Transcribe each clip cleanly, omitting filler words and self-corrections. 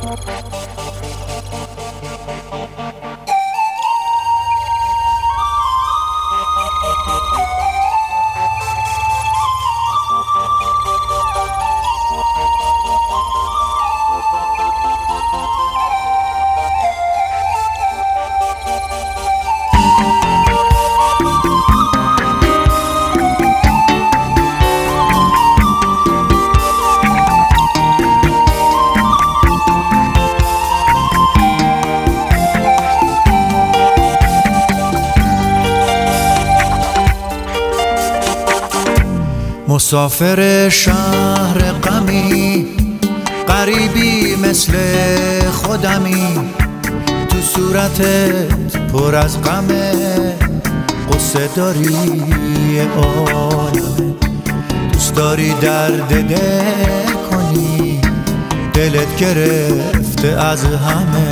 مسافر شهر غمی، غریبی مثل خودمی، تو صورتت پر از غمه، قصه داری عالمه، دوست داری درد دل کنی، دلت گرفته از همه.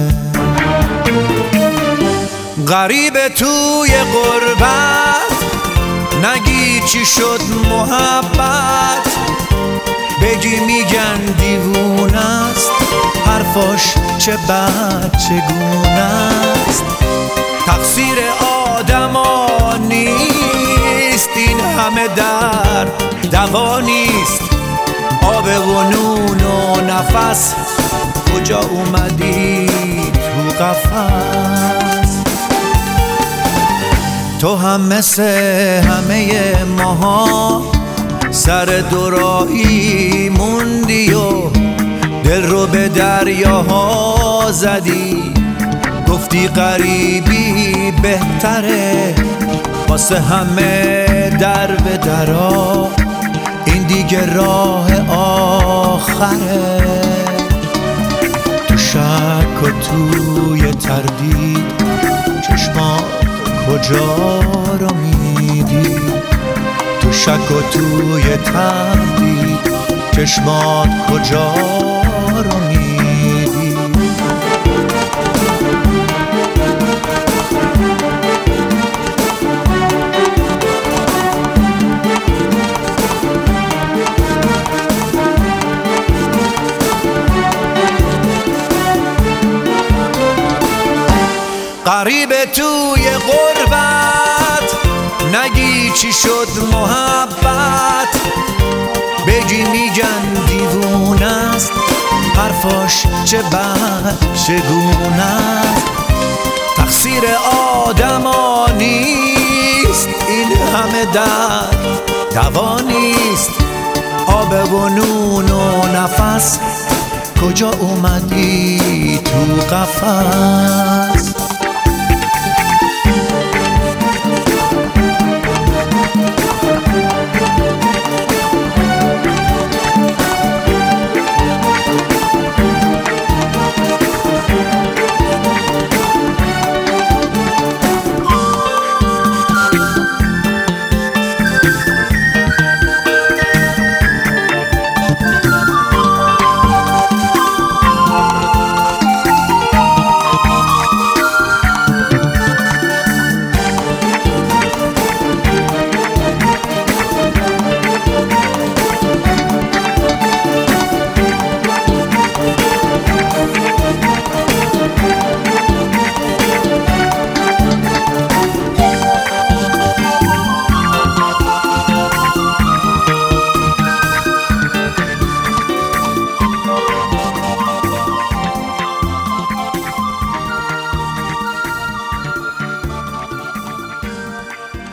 غریب توی غربت، نگی چی شد محبت، بگی میگن دیوونه است، حرفاش چه بد چگونه است. تقصیر آدما نیست، این همه در دوا نیست، آب و نون و نفس، کجا اومدی تو قفس. تو هم مثل همه ماها سر دوراهی موندی و دل رو به دریاها زدی، گفتی غریبی بهتره، واسه همه در به درا، این دیگه راه آخره. تو شک و توی تردید، چشمات کجا رو میدی؟ تو شک و توی تردید، چشمات کجا رو میدی؟ غریب توی غربت، نگی چی شد محبت، بگی میگن دیوونه است، حرفاش چه بد چگونه است. تقصیر آدما نیست، این همه در دوا نیست، آب و نون و نفس، کجا اومدی تو قفس.